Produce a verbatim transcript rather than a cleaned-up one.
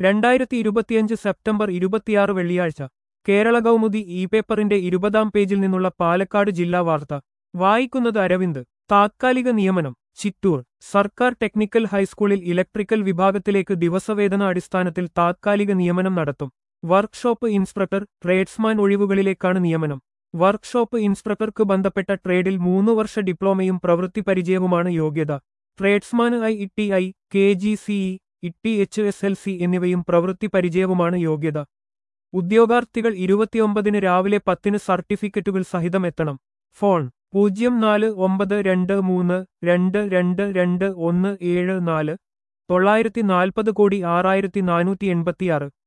രണ്ടായിരത്തി ഇരുപത്തിയഞ്ച് സെപ്റ്റംബർ ഇരുപത്തിയാറ് വെള്ളിയാഴ്ച കേരള കൗമുദി ഇ പേപ്പറിന്റെ ഇരുപതാം പേജിൽ നിന്നുള്ള പാലക്കാട് ജില്ലാ വാർത്ത വായിക്കുന്നത് അരവിന്ദ്. താത്കാലിക നിയമനം ചിറ്റൂർ. സർക്കാർ ടെക്നിക്കൽ ഹൈസ്കൂളിൽ ഇലക്ട്രിക്കൽ വിഭാഗത്തിലേക്ക് ദിവസവേതന അടിസ്ഥാനത്തിൽ താത്കാലിക നിയമനം നടത്തും. വർക്ക്ഷോപ്പ് ഇൻസ്ട്രക്ടർ, ട്രേഡ്സ്മാൻ ഒഴിവുകളിലേക്കാണ് നിയമനം. വർക്ക്ഷോപ്പ് ഇൻസ്ട്രക്ടർക്ക് ബന്ധപ്പെട്ട ട്രേഡിൽ മൂന്നു വർഷ ഡിപ്ലോമയും പ്രവൃത്തി പരിചയവുമാണ് യോഗ്യത. ട്രേഡ്സ്മാന് I E T I, K G C E, E T H S L C എന്നിവയും പ്രവൃത്തി പരിചയവുമാണ് യോഗ്യത. ഉദ്യോഗാർത്ഥികൾ ഇരുപത്തിയൊമ്പതിന് രാവിലെ പത്തിന് സർട്ടിഫിക്കറ്റുകൾ സഹിതം എത്തണം. ഫോൺ പൂജ്യം നാല് ഒമ്പത് രണ്ട് മൂന്ന് രണ്ട് രണ്ട് രണ്ട് ഒന്ന് ഏഴ് നാല് തൊള്ളായിരത്തി നാൽപ്പത് കോടി ആറായിരത്തി നാനൂറ്റി എൺപത്തിയാറ്.